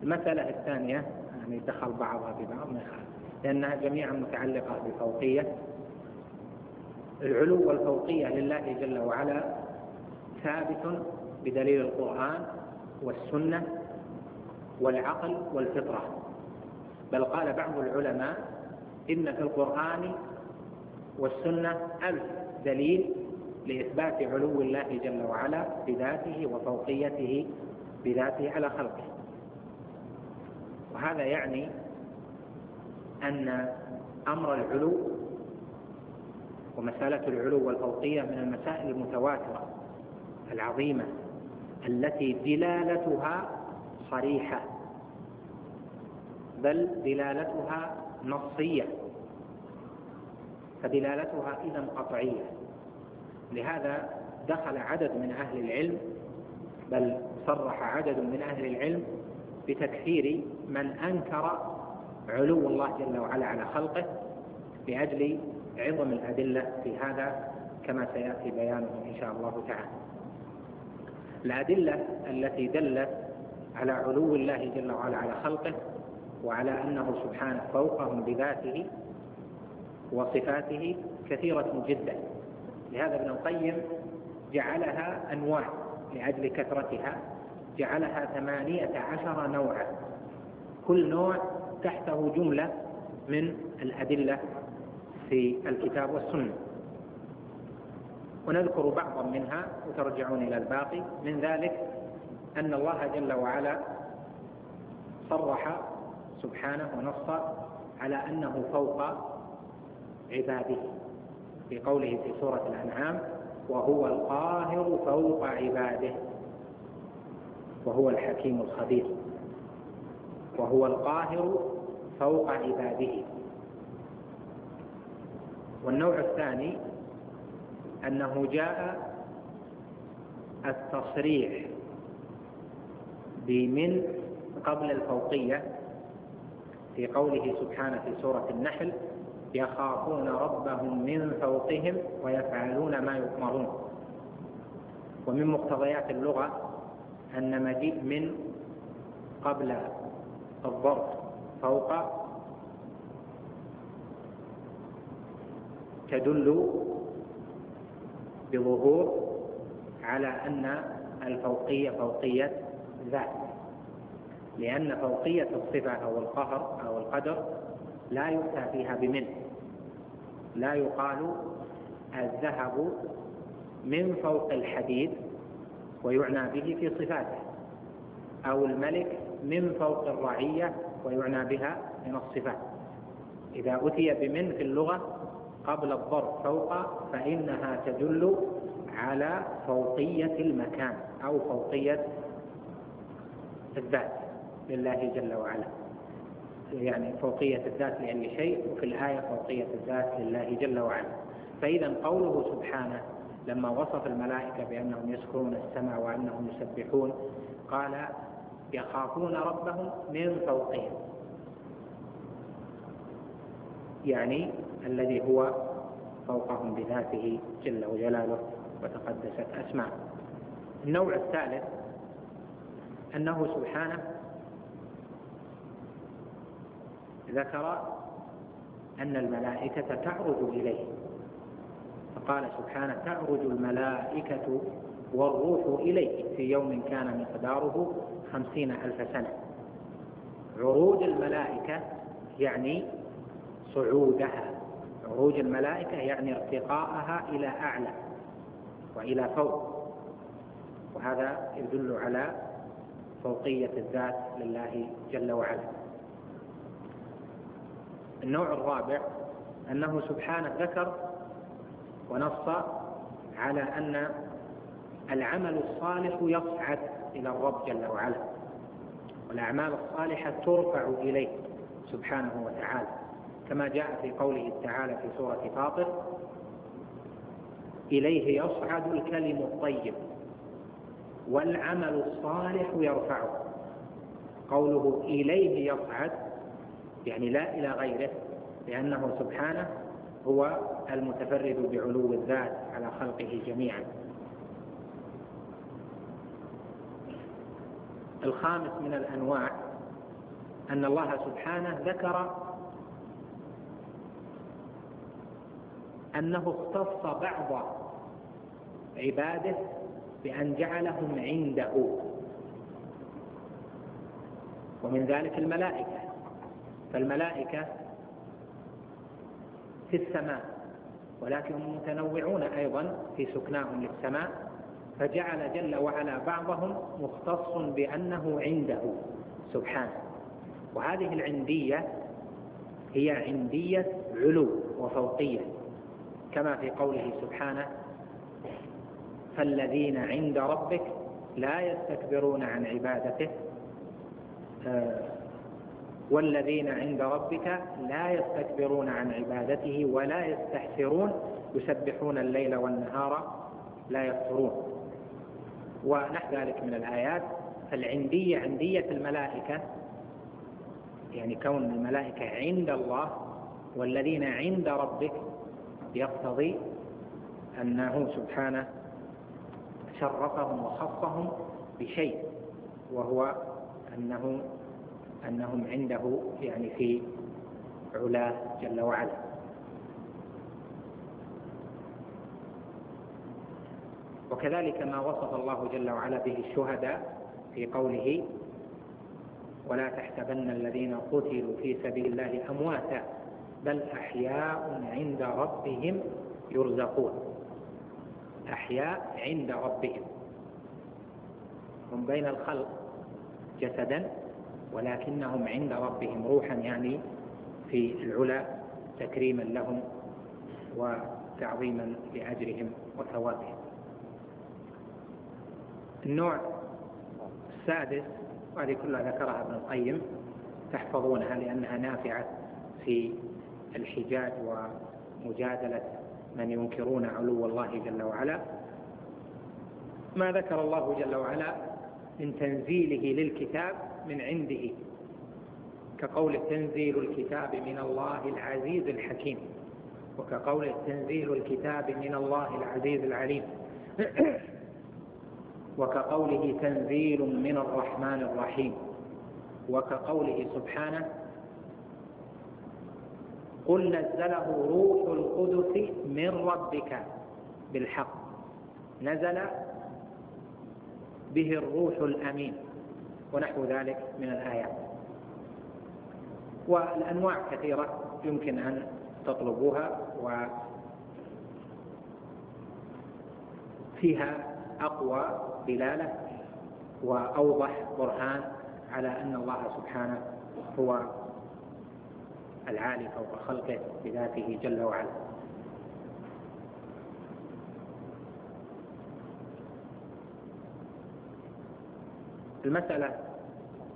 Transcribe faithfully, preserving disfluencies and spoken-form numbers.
المسألة الثانية يعني دخل بعضها ببعض لأنها جميعا متعلقة بالفوقية. العلو والفوقية لله جل وعلا ثابت بدليل القرآن والسنة والعقل والفطرة، بل قال بعض العلماء إن في القرآن والسنة ألف دليل لإثبات علو الله جل وعلا بذاته وفوقيته بذاته على خلقه. وهذا يعني أن أمر العلو ومسألة العلو والفوقية من المسائل المتواترة العظيمة التي دلالتها صريحة، بل دلالتها نصية، فدلالتها إذن قطعية. لهذا دخل عدد من أهل العلم، بل صرح عدد من أهل العلم بتكفير من أنكر علو الله جل وعلا على خلقه لأجل عظم الأدلة في هذا كما سيأتي بيانه إن شاء الله تعالى. الأدلة التي دلت على علو الله جل وعلا على خلقه وعلى أنه سبحانه فوقهم بذاته وصفاته كثيرة جدا. لهذا ابن القيم جعلها أنواع لأجل كثرتها، جعلها ثمانية عشر نوعا، كل نوع تحته جملة من الأدلة في الكتاب والسنة، ونذكر بعضا منها وترجعون إلى الباقي. من ذلك أن الله جل وعلا صرح سبحانه ونص على أنه فوق عباده في قوله في سورة الأنعام: وهو القاهر فوق عباده وهو الحكيم الخبير. وهو القاهر فوق عباده. والنوع الثاني أنه جاء التصريح بمن قبل الفوقية في قوله سبحانه في سورة النحل: يخافون ربهم من فوقهم ويفعلون ما يؤمرون. ومن مقتضيات اللغة أن مجيء من قبل الظرف فوق تدل بظهور على أن الفوقية فوقية ذات، لأن فوقية الصفة أو القهر أو القدر لا يؤتى فيها بمن. لا يقال الذهب من فوق الحديد ويعنى به في صفاته، أو الملك من فوق الرعية ويعنى بها من الصفات. إذا أتي بمن في اللغة قبل الظرف فوق فإنها تدل على فوقية المكان أو فوقية الذات لله جل وعلا، يعني فوقية الذات لأي شيء، وفي الآية فوقية الذات لله جل وعلا. فإذا قوله سبحانه لما وصف الملائكة بأنهم يسكنون السماء وأنهم يسبحون قال: يخافون ربهم من فوقهم، يعني الذي هو فوقهم بذاته جل وجلاله وتقدست أسماءه. النوع الثالث أنه سبحانه ذكر أن الملائكة تعرج إليه، فقال سبحانه: تعرج الملائكة والروح إليه في يوم كان مقداره خمسين ألف سنة. عروج الملائكة يعني صعودها، عروج الملائكة يعني ارتقاءها إلى أعلى وإلى فوق، وهذا يدل على فوقية الذات لله جل وعلا. النوع الرابع أنه سبحانه ذكر ونص على أن العمل الصالح يصعد إلى الرب جل وعلا، والأعمال الصالحة ترفع إليه سبحانه وتعالى، كما جاء في قوله تعالى في سورة فاطر: إليه يصعد الكلم الطيب والعمل الصالح يرفعه. قوله إليه يصعد يعني لا إلى غيره، لأنه سبحانه هو المتفرد بعلو الذات على خلقه جميعا. الخامس من الأنواع أن الله سبحانه ذكر أنه اختص بعض عباده بأن جعلهم عنده، ومن ذلك الملائكة. فالملائكة في السماء، ولكنهم متنوعون أيضا في سكناهم للسماء، فجعل جل وعلا بعضهم مختص بأنه عنده سبحانه. وهذه العندية هي عندية علو وفوقية، كما في قوله سبحانه: فالذين عند ربك لا يستكبرون عن عبادته والذين عند ربك لا يستكبرون عن عبادته ولا يستحسرون يسبحون الليل والنهار لا يفترون. ونحو ذلك من الآيات. فالعندية عندية الملائكة، يعني كون الملائكة عند الله، والذين عند ربك يقتضي أنه سبحانه شرفهم وخصهم بشيء، وهو أنه أنهم عنده يعني في علاه جل وعلا. وكذلك ما وصف الله جل وعلا به الشهداء في قوله: ولا تحسبن الذين قتلوا في سبيل الله أمواتا بل أحياء عند ربهم يرزقون. أحياء عند ربهم، هم بين الخلق جسدا ولكنهم عند ربهم روحا، يعني في العلا تكريما لهم وتعظيما لأجرهم وثوابهم. النوع السادس، وهذه كلها ذكرها ابن القيم، تحفظونها لأنها نافعة في الحجاج ومجادلة من ينكرون علو الله جل وعلا. ما ذكر الله جل وعلا من تنزيله للكتاب من عنده، كقول تنزيل الكتاب من الله العزيز الحكيم، وكقول تنزيل الكتاب من الله العزيز العليم، وكقوله تنزيل من الرحمن الرحيم، وكقوله سبحانه: قل نزله روح القدس من ربك بالحق، نزل به الروح الأمين، ونحو ذلك من الآيات. والأنواع كثيرة يمكن أن تطلبوها، وفيها أقوى دلالة وأوضح برهان على أن الله سبحانه هو العالي فوق خلقه بذاته جل وعلا. المسألة